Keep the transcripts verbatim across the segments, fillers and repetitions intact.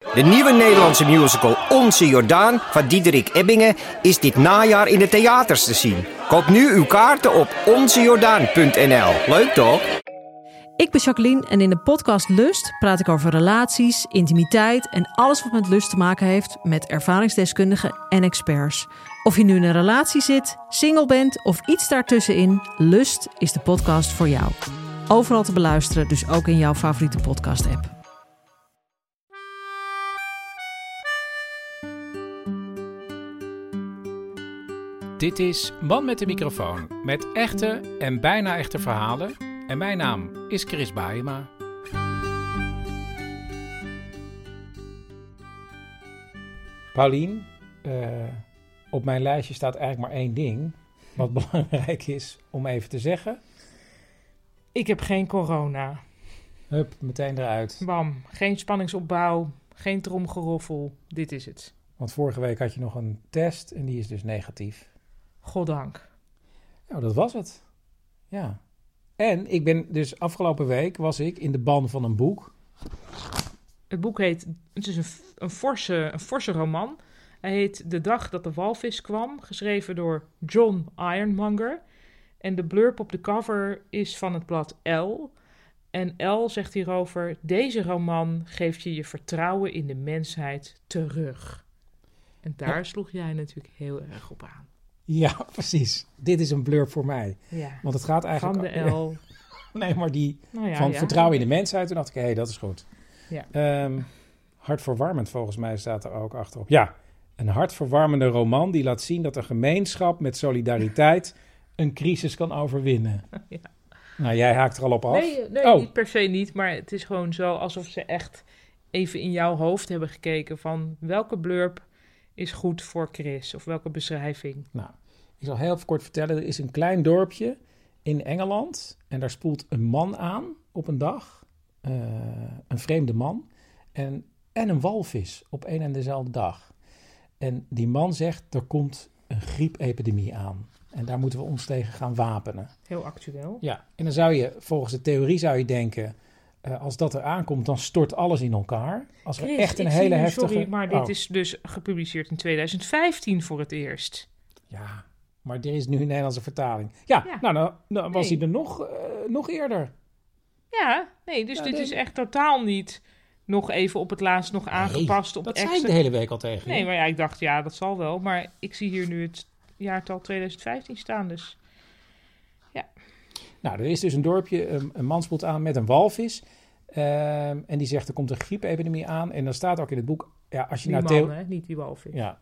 De nieuwe Nederlandse musical Onze Jordaan van Diederik Ebbingen is dit najaar in de theaters te zien. Koop nu uw kaarten op onze jordaan punt n l. Leuk toch? Ik ben Jacqueline en in de podcast Lust praat ik over relaties, intimiteit en alles wat met lust te maken heeft met ervaringsdeskundigen en experts. Of je nu in een relatie zit, single bent of iets daartussenin, Lust is de podcast voor jou. Overal te beluisteren, dus ook in jouw favoriete podcast-app. Dit is Man met de microfoon, met echte en bijna echte verhalen. En mijn naam is Chris Baaema. Paulien, uh, op mijn lijstje staat eigenlijk maar één ding, wat belangrijk is om even te zeggen. Ik heb geen corona. Hup, meteen eruit. Bam, geen spanningsopbouw, geen tromgeroffel, dit is het. Want vorige week had je nog een test en die is dus negatief. Goddank. Nou, dat was het. Ja. En ik ben dus afgelopen week was ik in de ban van een boek. Het boek heet, het is een, een, forse, een forse roman. Hij heet De dag dat de walvis kwam, geschreven door John Ironmonger. En de blurb op de cover is van het blad Elle. En Elle zegt hierover, deze roman geeft je je vertrouwen in de mensheid terug. En daar ja. sloeg jij natuurlijk heel erg op aan. Ja, precies. Dit is een blurb voor mij. Ja. Want het gaat eigenlijk... Van de Elle. Nee, maar die nou ja, van ja. vertrouwen in de mensheid. Toen dacht ik, hé, hey, dat is goed. Ja. Um, hartverwarmend volgens mij staat er ook achterop. Ja, een hartverwarmende roman die laat zien dat een gemeenschap met solidariteit een crisis kan overwinnen. Ja. Nou, jij haakt er al op af. Nee, nee oh. niet per se niet. Maar het is gewoon zo alsof ze echt even in jouw hoofd hebben gekeken van welke blurb is goed voor Chris of welke beschrijving. Nou, ik zal heel kort vertellen. Er is een klein dorpje in Engeland en daar spoelt een man aan op een dag. Uh, een vreemde man. En, en een walvis op één en dezelfde dag. En die man zegt, er komt een griepepidemie aan. En daar moeten we ons tegen gaan wapenen. Heel actueel. Ja, en dan zou je, volgens de theorie zou je denken, uh, als dat er aankomt, dan stort alles in elkaar. Als er Chris, echt een ik hele zie nu, heftige... Sorry, maar dit oh. is dus gepubliceerd in twintig vijftien voor het eerst. Ja, maar er is nu een Nederlandse vertaling. Ja, ja. nou, nou, nou was nee. hij er nog, uh, nog eerder. Ja, nee, dus ja, dit nee. is echt totaal niet nog even op het laatst nog aangepast. Nee, op dat extra... zei ik de hele week al tegen je. Nee, maar ja, ik dacht, ja, dat zal wel. Maar ik zie hier nu het jaartal twintig vijftien staan, dus ja. Nou, er is dus een dorpje, een, een man spoelt aan met een walvis. Um, en die zegt, er komt een griepepidemie aan. En dan staat ook in het boek... Ja, als je die nou man, theo- hè? Niet die walvis. Ja.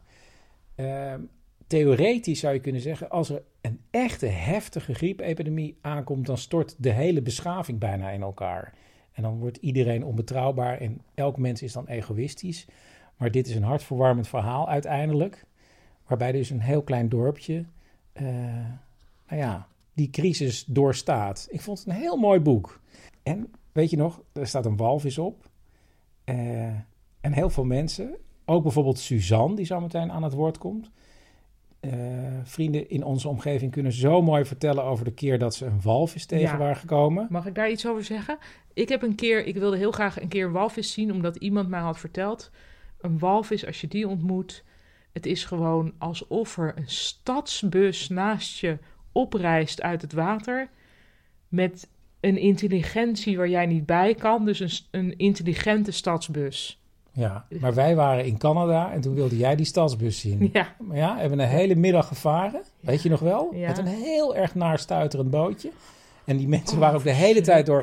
Um, theoretisch zou je kunnen zeggen, als er een echte heftige griepepidemie aankomt, dan stort de hele beschaving bijna in elkaar. En dan wordt iedereen onbetrouwbaar en elk mens is dan egoïstisch. Maar dit is een hartverwarmend verhaal uiteindelijk, waarbij dus een heel klein dorpje, uh, nou ja, die crisis doorstaat. Ik vond het een heel mooi boek. En weet je nog, er staat een walvis op. Uh, en heel veel mensen, ook bijvoorbeeld Suzanne, die zo meteen aan het woord komt. Uh, vrienden in onze omgeving kunnen zo mooi vertellen over de keer dat ze een walvis tegen ja. waren gekomen. Mag ik daar iets over zeggen? Ik heb een keer, ik wilde heel graag een keer een walvis zien, omdat iemand mij had verteld, een walvis, als je die ontmoet, het is gewoon alsof er een stadsbus naast je oprijst uit het water met een intelligentie waar jij niet bij kan, dus een, een intelligente stadsbus. Ja, maar wij waren in Canada en toen wilde jij die stadsbus zien. Ja. Maar ja, hebben een hele middag gevaren, ja. weet je nog wel? Ja. Met een heel erg naar stuiterend bootje. En die mensen oh, waren ook de hele tijd door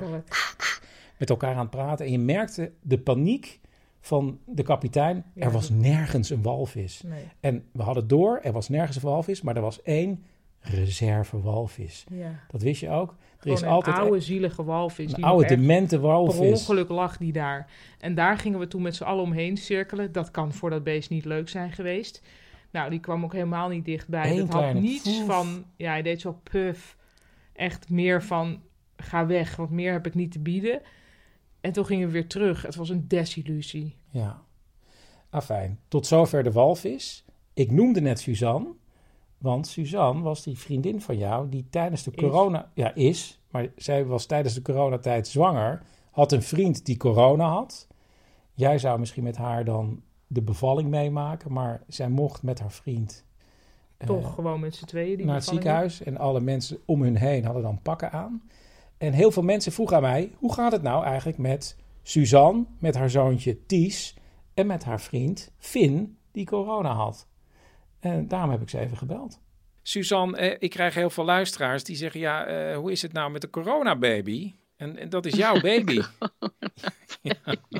met elkaar aan het praten. En je merkte de paniek van de kapitein. Ja, er was nergens een walvis. Nee. En we hadden door, er was nergens een walvis, maar er was één reservewalvis. Ja. Dat wist je ook. Er Gewoon is een altijd oude zielige walvis. Een die oude demente walvis. Per ongeluk lag die daar. En daar gingen we toen met z'n allen omheen cirkelen. Dat kan voor dat beest niet leuk zijn geweest. Nou, die kwam ook helemaal niet dichtbij. Eén dat had kleine niets poef. van... Ja, hij deed zo puff. Echt meer van, ga weg, want meer heb ik niet te bieden. En toen gingen we weer terug. Het was een desillusie. Ja. Afijn, tot zover de walvis. Ik noemde net Suzanne, want Suzanne was die vriendin van jou die tijdens de corona... Ja, is, maar zij was tijdens de coronatijd zwanger, had een vriend die corona had. Jij zou misschien met haar dan de bevalling meemaken, maar zij mocht met haar vriend Toch uh, gewoon met z'n tweeën. Die naar het bevalling ziekenhuis. En alle mensen om hun heen hadden dan pakken aan. En heel veel mensen vroegen aan mij, hoe gaat het nou eigenlijk met Suzanne, met haar zoontje Ties en met haar vriend Finn, die corona had. En daarom heb ik ze even gebeld. Suzanne, eh, ik krijg heel veel luisteraars die zeggen, ja, uh, hoe is het nou met de coronababy? En, en dat is jouw baby. ja,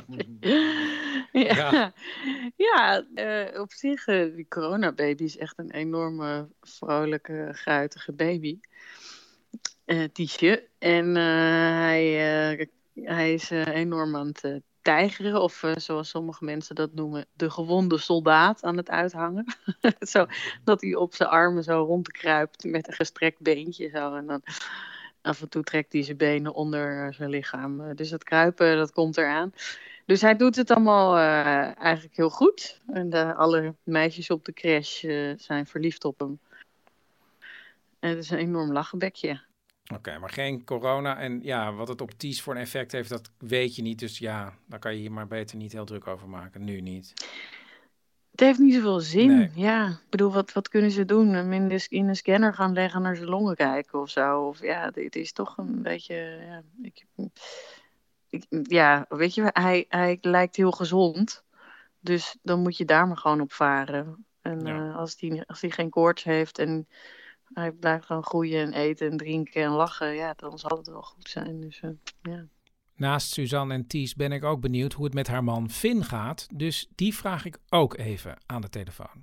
ja. ja uh, op zich, uh, die coronababy is echt een enorme, vrolijke, guitige baby. Uh, Tiesje. En uh, hij, uh, hij is uh, enorm aan het uh, tijgeren, of uh, zoals sommige mensen dat noemen, de gewonde soldaat aan het uithangen. Zo, dat hij op zijn armen zo rondkruipt met een gestrekt beentje. Zo, en dan af en toe trekt hij zijn benen onder zijn lichaam. Dus dat kruipen, dat komt eraan. Dus hij doet het allemaal uh, eigenlijk heel goed. En de, alle meisjes op de crash uh, zijn verliefd op hem. En het is een enorm lachenbekje. Oké, okay, maar geen corona. En ja, wat het op Ties voor een effect heeft, dat weet je niet. Dus ja, daar kan je je maar beter niet heel druk over maken. Nu niet. Het heeft niet zoveel zin. Nee. Ja, ik bedoel, wat, wat kunnen ze doen? Hem in de, in de scanner gaan leggen, naar zijn longen kijken of zo. Of ja, het is toch een beetje... Ja, ik, ik, ja weet je, hij, hij lijkt heel gezond. Dus dan moet je daar maar gewoon op varen. En ja. uh, als hij als die geen koorts heeft en hij blijft gewoon groeien en eten en drinken en lachen, ja, dan zal het wel goed zijn. Dus uh, ja. Naast Suzanne en Ties ben ik ook benieuwd hoe het met haar man Finn gaat. Dus die vraag ik ook even aan de telefoon.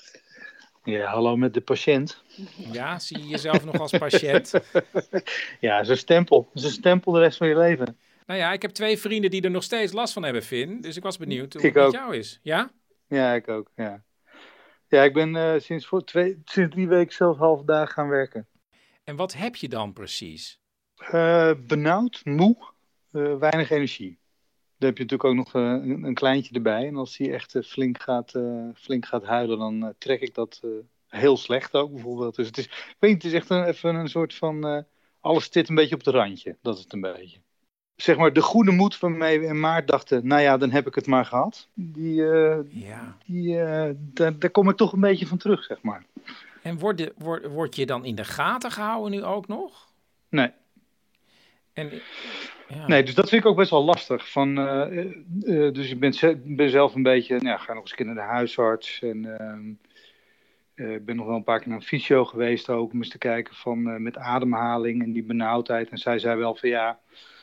Ja, hallo met de patiënt. Ja, zie je jezelf nog als patiënt? Ja, zo'n stempel. Zo'n stempel de rest van je leven. Nou ja, ik heb twee vrienden die er nog steeds last van hebben, Finn. Dus ik was benieuwd hoe ik het ook. met jou is. Ja? Ja, ik ook, ja. Ja, ik ben uh, sinds, voor twee, sinds drie weken zelf halve dagen gaan werken. En wat heb je dan precies? Uh, benauwd, moe, uh, weinig energie. Dan heb je natuurlijk ook nog uh, een, een kleintje erbij. En als die echt uh, flink, gaat, uh, flink gaat huilen, dan uh, trek ik dat uh, heel slecht ook bijvoorbeeld. Dus het is, ik weet niet, het is echt een, even een soort van... Uh, alles zit een beetje op het randje, dat is het een beetje. Zeg maar, de goede moed waarmee we in maart dachten, nou ja, dan heb ik het maar gehad. Die, uh, ja. die, uh, daar, daar kom ik toch een beetje van terug, zeg maar. En word, de, word, word je dan in de gaten gehouden nu ook nog? Nee. En, ja. Nee, dus dat vind ik ook best wel lastig. Van, uh, uh, dus ik ben, ze- ben zelf een beetje, nou ja, ga nog eens een keer naar de huisarts. En ik uh, uh, ben nog wel een paar keer naar een fysio geweest ook, om eens te kijken van uh, met ademhaling en die benauwdheid. En zij zei wel van ja...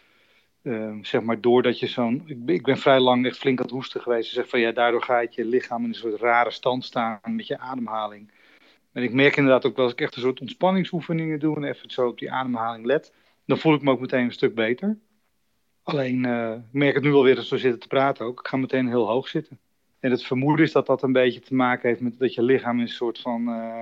Uh, zeg maar, doordat je zo'n... Ik, ik ben vrij lang echt flink aan het hoesten geweest. Ze zegt van ja, daardoor gaat je lichaam in een soort rare stand staan met je ademhaling. En ik merk inderdaad ook wel als ik echt een soort ontspanningsoefeningen doe en even zo op die ademhaling let, dan voel ik me ook meteen een stuk beter. Alleen, uh, ik merk het nu alweer als we zitten te praten ook. Ik ga meteen heel hoog zitten. En het vermoeden is dat dat een beetje te maken heeft met dat je lichaam in een soort van... Uh,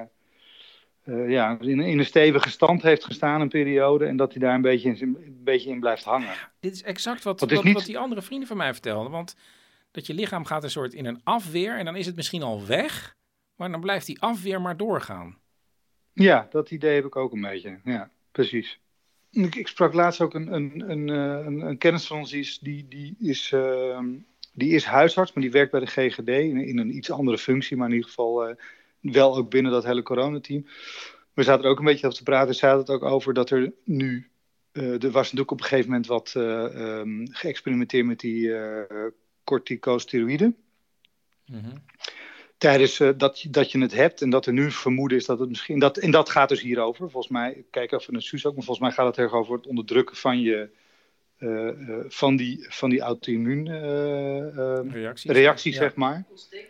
Uh, ja, in, in een stevige stand heeft gestaan een periode en dat hij daar een beetje in, een beetje in blijft hangen. Dit is exact wat, Want het is wat, niet- wat die andere vrienden van mij vertelden. Want dat je lichaam gaat een soort in een afweer en dan is het misschien al weg, maar dan blijft die afweer maar doorgaan. Ja, dat idee heb ik ook een beetje. Ja, precies. Ik, ik sprak laatst ook een, een, een, eh, een, een kennis van ons, die is, die, die, is, uh, die is huisarts, maar die werkt bij de G G D in, in een iets andere functie, maar in ieder geval uh, wel ook binnen dat hele coronateam. We zaten er ook een beetje over te praten. Ze hadden het ook over dat er nu... Uh, er was natuurlijk op een gegeven moment wat uh, um, geëxperimenteerd met die uh, corticosteroïden. Mm-hmm. Tijdens uh, dat, je, dat je het hebt en dat er nu vermoeden is dat het misschien... Dat, en dat gaat dus hierover. Volgens mij, ik kijk even naar Suus ook, maar volgens mij gaat het erg over het onderdrukken van je... Uh, uh, van die, van die auto-immuun uh, uh, Reacties, reacties, ja. zeg maar.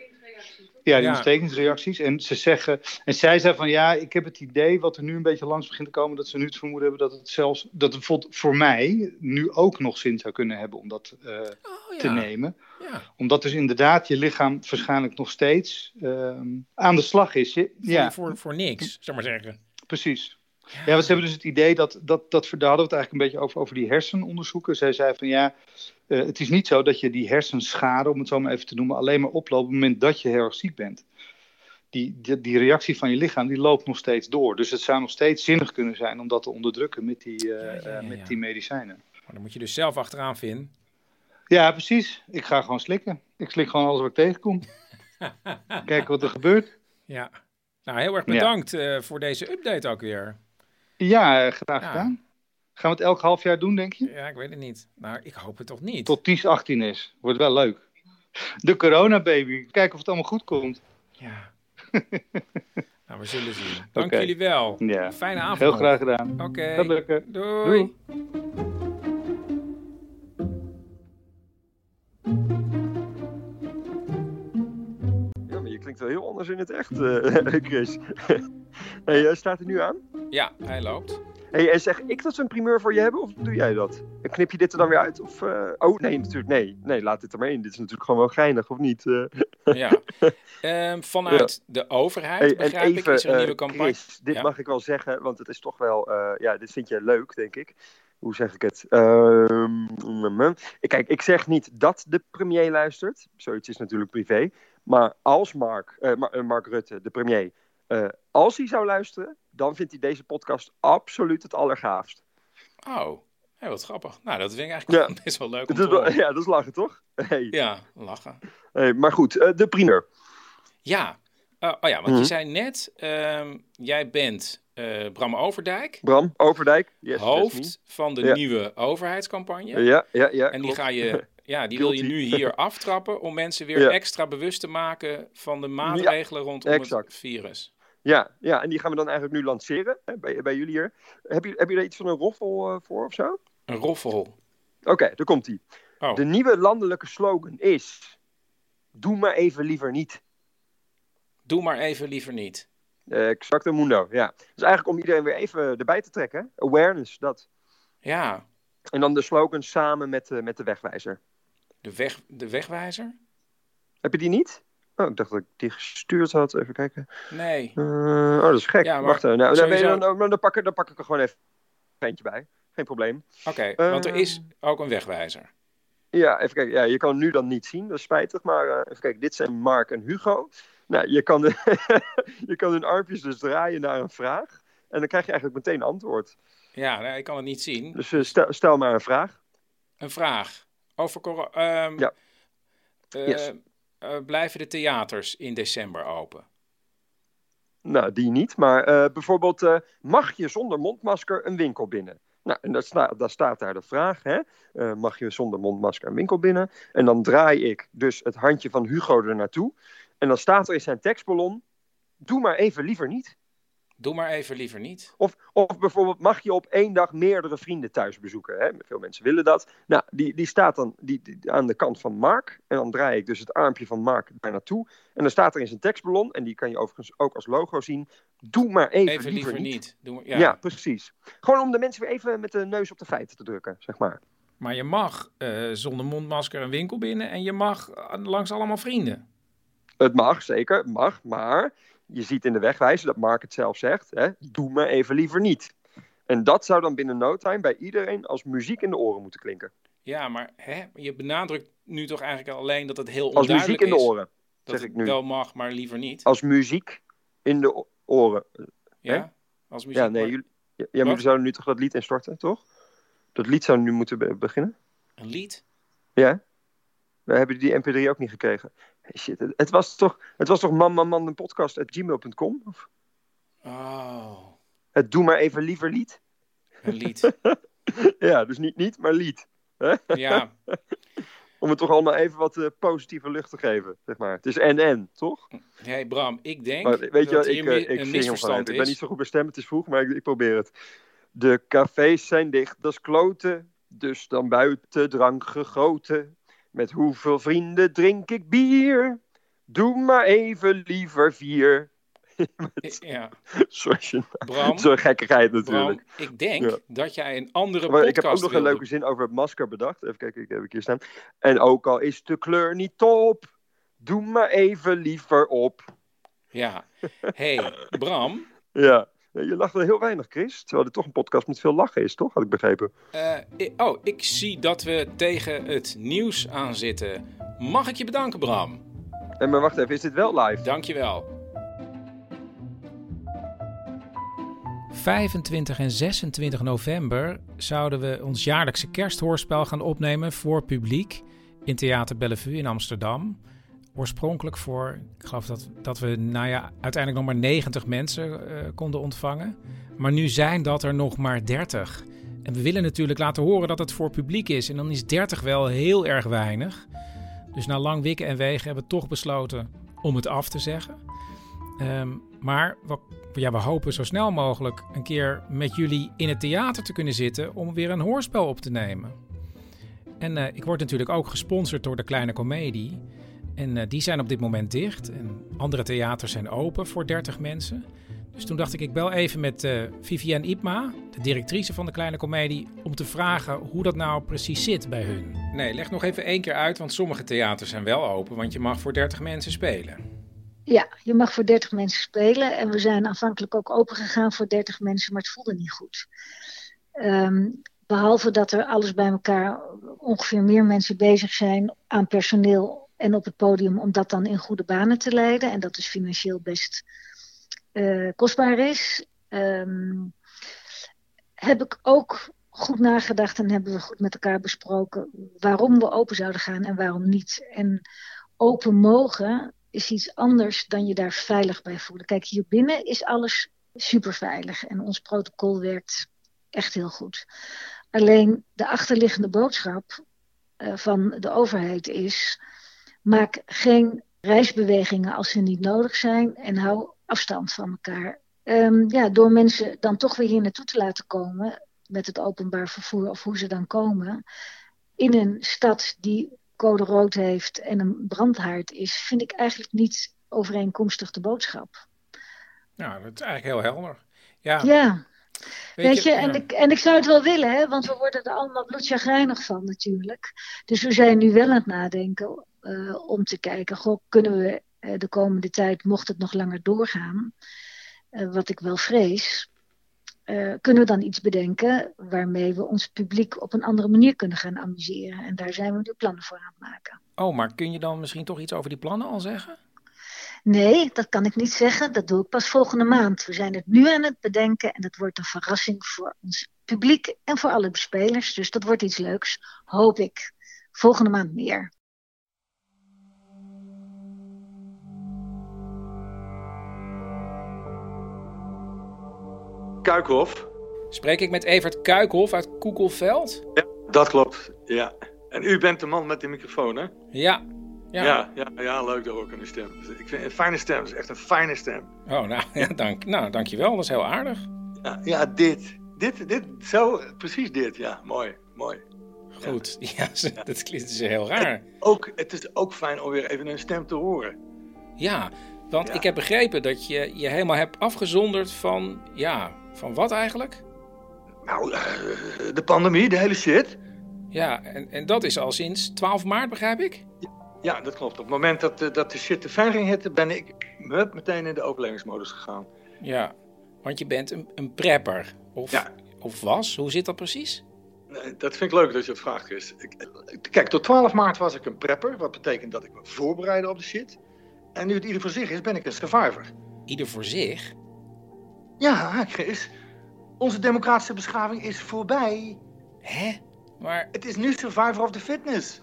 Ja, die Ja. ontstekingsreacties. En ze zeggen, en zij zei van ja, ik heb het idee wat er nu een beetje langs begint te komen, dat ze nu het vermoeden hebben dat het zelfs, dat het bijvoorbeeld voor mij nu ook nog zin zou kunnen hebben om dat uh, Oh, ja. te nemen. Ja. Omdat dus inderdaad je lichaam waarschijnlijk nog steeds uh, aan de slag is. Je, Voor, ja, voor, voor niks, zeg maar zeggen. precies. Ja, want ze hebben dus het idee dat, dat, dat daar hadden we het eigenlijk een beetje over, over die hersenonderzoeken. Zij zei van ja, uh, het is niet zo dat je die hersenschade, om het zo maar even te noemen, alleen maar oploopt op het moment dat je heel erg ziek bent. Die, die, die reactie van je lichaam, die loopt nog steeds door. Dus het zou nog steeds zinnig kunnen zijn om dat te onderdrukken met die, uh, Ja, ja, ja, uh, met ja. die medicijnen. Maar dan moet je dus zelf achteraan, Finn. Ja, precies. Ik ga gewoon slikken. Ik slik gewoon alles wat ik tegenkom. Kijken wat er gebeurt. Ja. Nou, heel erg bedankt ja. uh, voor deze update ook weer. Ja, graag ja. gedaan. Gaan we het elk half jaar doen, denk je? Ja, ik weet het niet. Nou, ik hoop het toch niet. Tot tien achttien is. Wordt wel leuk. De corona baby. Kijken of het allemaal goed komt. Ja. Nou, we zullen zien. Dank okay. jullie wel. Ja. Fijne avond. Heel nog. graag gedaan. Oké. Okay. Gaat lukken. Doei. Doei. Ja, maar je klinkt wel heel anders in het echt, uh, Chris. Hey, uh, staat er nu aan? Ja, hij loopt. Hey, en zeg ik dat ze een primeur voor je hebben of doe jij dat? En knip je dit er dan weer uit? Of, uh... Oh, nee, natuurlijk, nee. Nee, laat dit er maar in. Dit is natuurlijk gewoon wel geinig, of niet? Uh... Ja. Um, vanuit ja. de overheid, hey, begrijp even, ik, is er een nieuwe uh, campagne. Chris, dit ja. mag ik wel zeggen, want het is toch wel... Uh, ja, dit vind je leuk, denk ik. Hoe zeg ik het? Uh, kijk, ik zeg niet dat de premier luistert. Zoiets is natuurlijk privé. Maar als Mark, uh, Mark Rutte, de premier... Uh, als hij zou luisteren, dan vindt hij deze podcast absoluut het allergaafst. Oh, hey, wat grappig. Nou, dat vind ik eigenlijk ja. best wel leuk om te horen. Ja, dat is lachen, toch? Hey. Ja, lachen. Hey, maar goed, uh, de primeur. Ja, uh, oh ja, want mm-hmm. je zei net, uh, jij bent uh, Bram Overdijk. Bram Overdijk. Yes, hoofd van de ja. nieuwe overheidscampagne. Ja, ja, ja. En klopt. die ga je... Ja, die wil je nu hier aftrappen om mensen weer ja. extra bewust te maken van de maatregelen ja, rondom exact. het virus. Ja, ja, en die gaan we dan eigenlijk nu lanceren hè, bij, bij jullie hier. Heb je, heb je er iets van een roffel uh, voor of zo? Een roffel? Oké, okay, daar komt ie. Oh. De nieuwe landelijke slogan is... Doe maar even liever niet. Doe maar even liever niet. Uh, exacte mundo, ja. Dus eigenlijk om iedereen weer even erbij te trekken. Hè? Awareness, dat. Ja. En dan de slogan samen met, uh, met de wegwijzer. De, weg, de wegwijzer? Heb je die niet? Oh, ik dacht dat ik die gestuurd had. Even kijken. Nee. Uh, oh, dat is gek. Ja, maar Wacht even. Nou, sowieso... dan, dan, dan, pak ik, dan pak ik er gewoon even eentje bij. Geen probleem. Oké, okay, uh, want er is ook een wegwijzer. Ja, even kijken. Ja, je kan het nu dan niet zien. Dat is spijtig. Maar uh, even kijken. Dit zijn Mark en Hugo. Nou, je kan, de je kan hun armpjes dus draaien naar een vraag. En dan krijg je eigenlijk meteen een antwoord. Ja, nee, ik kan het niet zien. Dus uh, stel, stel maar een vraag. Een vraag. Over corona. Um, ja. Uh, yes. uh, blijven de theaters in december open? Nou, die niet. Maar uh, bijvoorbeeld, uh, mag je zonder mondmasker een winkel binnen? Nou, en daar, sta, daar staat daar de vraag, hè? Uh, mag je zonder mondmasker een winkel binnen? En dan draai ik dus het handje van Hugo er naartoe. En dan staat er in zijn tekstballon, doe maar even liever niet. Doe maar even liever niet. Of, of bijvoorbeeld, mag je op één dag meerdere vrienden thuis bezoeken? Hè? Veel mensen willen dat. Nou, die, die staat dan die, die, aan de kant van Mark. En dan draai ik dus het armpje van Mark daar naartoe. En dan staat er in zijn tekstballon, en die kan je overigens ook als logo zien, doe maar even, even liever, liever niet. niet. Doe maar, ja. ja, precies. Gewoon om de mensen weer even met de neus op de feiten te drukken, zeg maar. Maar je mag uh, zonder mondmasker een winkel binnen en je mag langs allemaal vrienden. Het mag, zeker, mag, maar je ziet in de wegwijzer dat Mark het zelf zegt, hè, doe maar even liever niet. En dat zou dan binnen no time bij iedereen als muziek in de oren moeten klinken. Ja, maar hè, je benadrukt nu toch eigenlijk alleen dat het heel onduidelijk is. Als muziek in de oren, dat zeg ik nu. Wel mag, maar liever niet. Als muziek in de o- oren. Ja, hè? als muziek. Ja, nee, jullie, ja, ja maar we zouden nu toch dat lied instorten, toch? Dat lied zou nu moeten be- beginnen. Een lied? Ja. We hebben die M P drie ook niet gekregen. Hey, shit, het, het was toch, het was toch man, man, man, een podcast at gmail punt com? Of? Oh. Het doe maar even liever lied. Een lied. Ja, dus niet niet, maar lied. Ja. Om het toch allemaal even wat uh, positieve lucht te geven, zeg maar. Het is en-en, toch? Hé hey Bram, ik denk maar, weet dat je, hier ik, uh, ik een misverstand is. Ik ben niet zo goed bij stemmen, het is vroeg, maar ik, ik probeer het. De cafés zijn dicht, dat is kloten. Dus dan buiten drank gegoten. Met hoeveel vrienden drink ik bier? Doe maar even liever vier. Ja. Zo'n Bram, zo gekkigheid natuurlijk. Bram, ik denk ja. dat jij een andere maar podcast ik heb ook nog wilde. een leuke zin over het masker bedacht. Even kijken, ik heb ik hier staan. En ook al is de kleur niet top, doe maar even liever op. Ja. Hey, Bram. Ja. Je lacht wel heel weinig, Chris. Terwijl dit toch een podcast met veel lachen is, toch? Had ik begrepen. Uh, ik, oh, ik zie dat we tegen het nieuws aan zitten. Mag ik je bedanken, Bram? En maar wacht even, is dit wel live? Dankjewel. vijfentwintig en zesentwintig november zouden we ons jaarlijkse kersthoorspel gaan opnemen voor publiek in Theater Bellevue in Amsterdam. Oorspronkelijk voor, ik geloof dat, dat we nou ja, uiteindelijk nog maar negentig mensen uh, konden ontvangen. Maar nu zijn dat er nog maar dertig. En we willen natuurlijk laten horen dat het voor publiek is. En dan is dertig wel heel erg weinig. Dus na lang wikken en wegen hebben we toch besloten om het af te zeggen. Um, maar we, ja, we hopen zo snel mogelijk een keer met jullie in het theater te kunnen zitten om weer een hoorspel op te nemen. En uh, ik word natuurlijk ook gesponsord door de Kleine Comedie. En uh, die zijn op dit moment dicht. En andere theaters zijn open voor dertig mensen. Dus toen dacht ik, ik bel even met uh, Vivienne Ipma, de directrice van de Kleine Comedie, om te vragen hoe dat nou precies zit bij hun. Nee, leg nog even één keer uit, want sommige theaters zijn wel open, want je mag voor dertig mensen spelen. Ja, je mag voor dertig mensen spelen. En we zijn aanvankelijk ook open gegaan voor dertig mensen, maar het voelde niet goed. Um, behalve dat er alles bij elkaar ongeveer meer mensen bezig zijn aan personeel en op het podium om dat dan in goede banen te leiden. En dat dus financieel best uh, kostbaar is. Um, heb ik ook goed nagedacht en hebben we goed met elkaar besproken waarom we open zouden gaan en waarom niet. En open mogen is iets anders dan je daar veilig bij voelen. Kijk, hier binnen is alles super veilig en ons protocol werkt echt heel goed. Alleen de achterliggende boodschap uh, van de overheid is: maak geen reisbewegingen als ze niet nodig zijn en hou afstand van elkaar. Um, ja, door mensen dan toch weer hier naartoe te laten komen met het openbaar vervoer of hoe ze dan komen, in een stad die code rood heeft en een brandhaard is, vind ik eigenlijk niet overeenkomstig de boodschap. Nou, dat is eigenlijk heel helder. Ja. Ja. Weet, Weet je, je ja. en, ik, en ik zou het wel willen, hè, want we worden er allemaal bloedchagrijnig van natuurlijk. Dus we zijn nu wel aan het nadenken uh, om te kijken, goh, kunnen we uh, de komende tijd, mocht het nog langer doorgaan, uh, wat ik wel vrees, uh, kunnen we dan iets bedenken waarmee we ons publiek op een andere manier kunnen gaan amuseren. En daar zijn we nu plannen voor aan het maken. Oh, maar kun je dan misschien toch iets over die plannen al zeggen? Nee, dat kan ik niet zeggen. Dat doe ik pas volgende maand. We zijn het nu aan het bedenken en dat wordt een verrassing voor ons publiek en voor alle bespelers. Dus dat wordt iets leuks, hoop ik. Volgende maand meer. Kuikhof. Spreek ik met Evert Kuikhof uit Koekelveld? Ja, dat klopt, ja. En u bent de man met de microfoon, hè? Ja. Ja. Ja, ja, ja, leuk dat ook aan de stem. Ik vind een fijne stem, het is echt een fijne stem. Oh, nou, ja, dank, nou, dankjewel, dat is heel aardig. Ja, ja dit, dit, dit, zo, precies dit, ja, mooi, mooi. Goed, ja, ja dat klinkt dus heel raar. Het, ook, het is ook fijn om weer even een stem te horen. Ja, want ja. ik heb begrepen dat je je helemaal hebt afgezonderd van, ja, van wat eigenlijk? Nou, uh, de pandemie, de hele shit. Ja, en, en dat is al sinds twaalf maart, begrijp ik? Ja. Ja, dat klopt. Op het moment dat, uh, dat de shit te ver ging hitten, ben ik hup, meteen in de overlevingsmodus gegaan. Ja, want je bent een, een prepper. Of, ja. of was? Hoe zit dat precies? Nee, dat vind ik leuk dat je het vraagt, Chris. Ik, kijk, tot twaalf maart was ik een prepper. Wat betekent dat ik me voorbereidde op de shit. En nu het ieder voor zich is, ben ik een survivor. Ieder voor zich? Ja, Chris. Onze democratische beschaving is voorbij. Hè? Maar... Het is nu survivor of the fitness.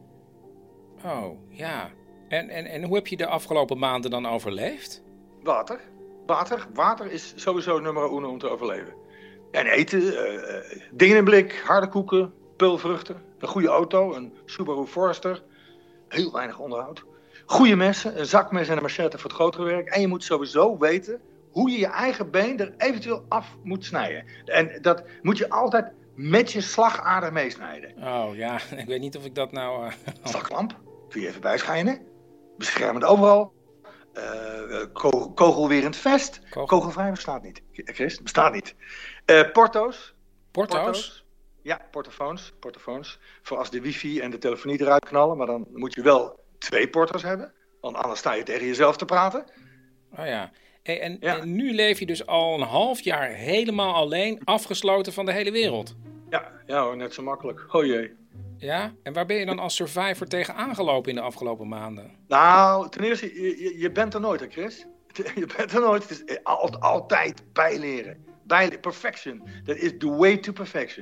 Oh, ja. En, en, en hoe heb je de afgelopen maanden dan overleefd? Water. Water. Water is sowieso nummer uno om te overleven. En eten, uh, dingen in blik, harde koeken, peulvruchten, een goede auto, een Subaru Forester, heel weinig onderhoud. Goede messen, een zakmes en een machette voor het grotere werk. En je moet sowieso weten hoe je je eigen been er eventueel af moet snijden. En dat moet je altijd met je slagader meesnijden. Oh ja, ik weet niet of ik dat nou... Uh... Slaglamp, kun je even bijschijnen. Beschermend overal. Uh, kogel, kogelwerend vest. Kogel. Kogelvrij bestaat niet. Chris, bestaat niet. Uh, porto's. Porto's? Porto's. Ja, portofoons. Portofoons. Voor als de wifi en de telefonie eruit knallen. Maar dan moet je wel twee porto's hebben. Want anders sta je tegen jezelf te praten. Oh ja. Hey, en, ja. en nu leef je dus al een half jaar helemaal alleen, afgesloten van de hele wereld. Ja, ja hoor, net zo makkelijk. Oh jee. Ja? En waar ben je dan als survivor tegen aangelopen in de afgelopen maanden? Nou, ten eerste, je, je bent er nooit, hè Chris? Je bent er nooit. Het is altijd bijleren. Bijleren. Perfection. That is the way to perfection.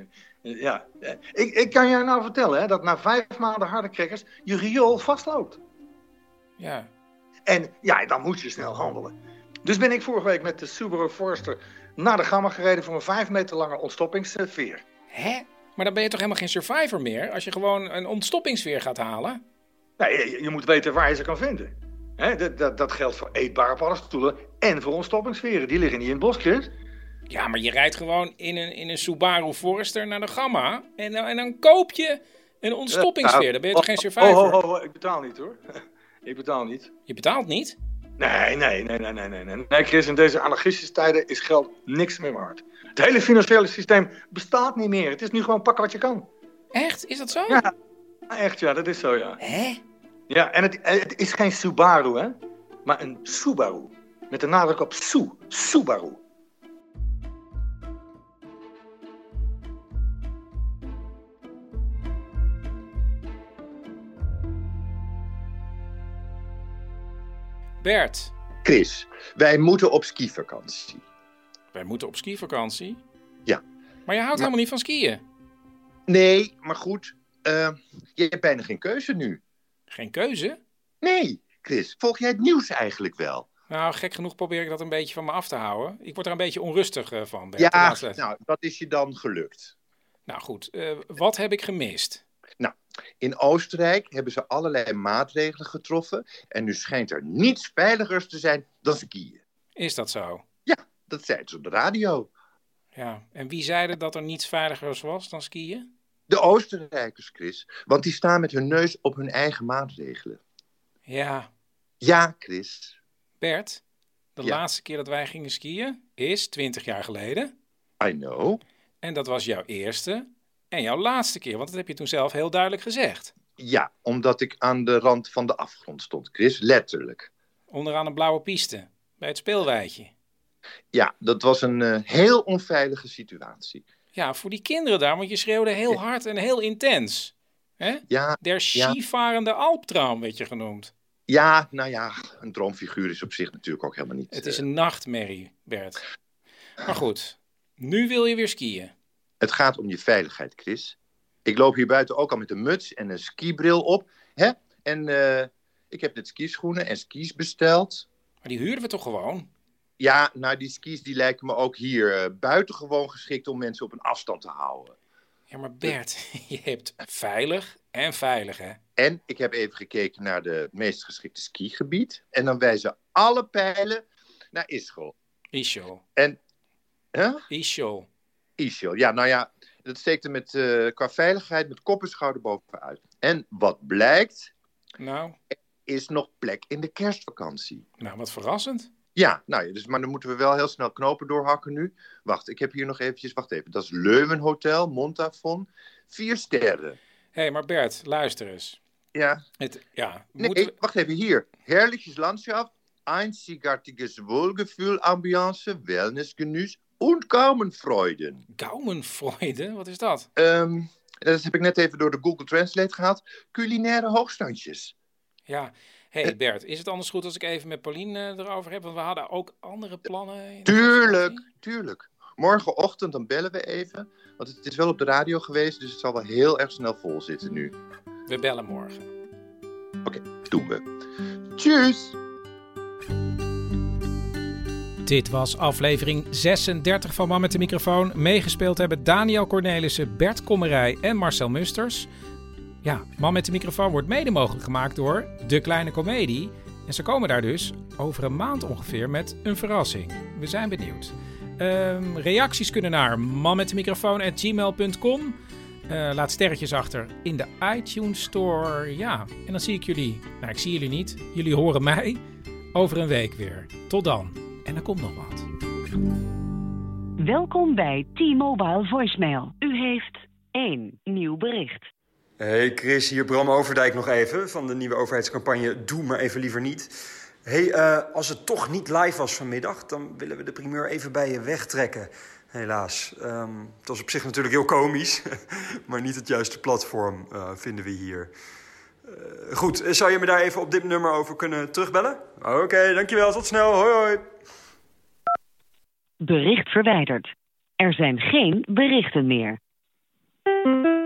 Ja, ik, ik kan je nou vertellen hè, dat na vijf maanden harde crackers je riool vastloopt. Ja. En ja, dan moet je snel handelen. Dus ben ik vorige week met de Subaru Forester naar de Gamma gereden voor een vijf meter lange ontstoppingsveer. Hè? Maar dan ben je toch helemaal geen survivor meer als je gewoon een ontstoppingsveer gaat halen? Nee, je, je moet weten waar je ze kan vinden. Hè, dat, dat, dat geldt voor eetbare paddenstoelen en voor ontstoppingsveren. Die liggen niet in het bos, Chris. Ja, maar je rijdt gewoon in een, in een Subaru Forester naar de Gamma en, dan- en dan koop je een ontstoppingsveer. Dan ben je toch geen survivor? Oh, oh, oh, ik betaal niet hoor. Ik betaal niet. Je betaalt niet? Nee, nee, nee, nee, nee, nee, nee. Nee, Chris, in deze anarchistische tijden is geld niks meer waard. Het hele financiële systeem bestaat niet meer. Het is nu gewoon pakken wat je kan. Echt? Is dat zo? Ja, echt ja, dat is zo ja. Hè? Ja, en het, het is geen Subaru, hè. Maar een Subaru. Met de nadruk op Su. Subaru. Bert, Chris, wij moeten op skivakantie. wij moeten op skivakantie. Ja. Maar je houdt helemaal niet van skiën. Nee, maar goed, uh, je hebt bijna geen keuze nu. Geen keuze? Nee, Chris, volg jij het nieuws eigenlijk wel? Nou, gek genoeg probeer ik dat een beetje van me af te houden. Ik word er een beetje onrustig uh, van, Bert. de Ja, laatste tijd. nou, dat is je dan gelukt. Nou goed, uh, wat heb ik gemist? Nou, in Oostenrijk hebben ze allerlei maatregelen getroffen. En nu schijnt er niets veiligers te zijn dan skiën. Is dat zo? Ja, dat zeiden ze op de radio. Ja, en wie zeiden dat er niets veiligers was dan skiën? De Oostenrijkers, Chris. Want die staan met hun neus op hun eigen maatregelen. Ja. Ja, Chris. Bert, de Ja. laatste keer dat wij gingen skiën is twintig jaar geleden. I know. En dat was jouw eerste en jouw laatste keer, want dat heb je toen zelf heel duidelijk gezegd. Ja, omdat ik aan de rand van de afgrond stond, Chris. Letterlijk. Onderaan een blauwe piste, bij het speelweidje. Ja, dat was een uh, heel onveilige situatie. Ja, voor die kinderen daar, want je schreeuwde heel hard en heel intens. Hè? Ja, Der skivarende Alptraum werd je genoemd. ja, nou ja, een droomfiguur is op zich natuurlijk ook helemaal niet... Het is uh, een nachtmerrie, Bert. Maar goed, nu wil je weer skiën. Het gaat om je veiligheid, Chris. Ik loop hier buiten ook al met een muts en een skibril op. Hè? En uh, ik heb net skischoenen en skis besteld. Maar die huurden we toch gewoon? Ja, nou die skis die lijken me ook hier uh, buitengewoon geschikt om mensen op een afstand te houden. Ja, maar Bert, je hebt veilig en veilig, hè? En ik heb even gekeken naar de meest geschikte skigebied. En dan wijzen alle pijlen naar Ischel. Ischel. En, huh? Ischel. Ischel, ja, nou ja, dat steekt er met, uh, qua veiligheid met kop en schouder bovenuit. En wat blijkt, Nou, er is nog plek in de kerstvakantie. nou, wat verrassend. Ja, nou ja, dus, maar dan moeten we wel heel snel knopen doorhakken nu. Wacht, ik heb hier nog eventjes, wacht even. Dat is Leuwenhotel, Montafon. Vier sterren. Hé, hey, maar Bert, luister eens. Ja. Het, ja, Nee, moeten we... wacht even, hier. Herrliches Landschaft, einzigartiges Wohlgefühl, Ambiance, Wellnessgenuss und Gaumenfreuden. Gaumenfreude, wat is dat? Um, dat heb ik net even door de Google Translate gehaald. Culinaire hoogstandjes. Ja, hé hey, Bert, is het anders goed als ik even met Paulien uh, erover heb? Want we hadden ook andere plannen. In de Tuurlijk, vakantie. tuurlijk. Morgenochtend dan bellen we even. Want het is wel op de radio geweest, dus het zal wel heel erg snel vol zitten nu. We bellen morgen. Oké, okay, doen we. Tjus! Dit was aflevering zesendertig van Man met de microfoon. Meegespeeld hebben Daniel Cornelissen, Bert Kommerij en Marcel Musters. Ja, Man met de microfoon wordt mede mogelijk gemaakt door De Kleine Comedie. En ze komen daar dus over een maand ongeveer met een verrassing. We zijn benieuwd. Um, reacties kunnen naar manmetdemicrofoon at gmail punt com. Uh, laat sterretjes achter in de iTunes Store. Ja, en dan zie ik jullie. Nou, ik zie jullie niet. Jullie horen mij over een week weer. Tot dan. En er komt nog wat. Welkom bij T-Mobile Voicemail. U heeft één nieuw bericht. Hey Chris, hier Bram Overdijk nog even van de nieuwe overheidscampagne Doe maar even liever niet. Hey, uh, als het toch niet live was vanmiddag, dan willen we de primeur even bij je wegtrekken. Helaas. Um, het was op zich natuurlijk heel komisch, maar niet het juiste platform uh, vinden we hier. Uh, goed, zou je me daar even op dit nummer over kunnen terugbellen? Oké, okay, dankjewel. Tot snel. Hoi hoi. Bericht verwijderd. Er zijn geen berichten meer. Doei!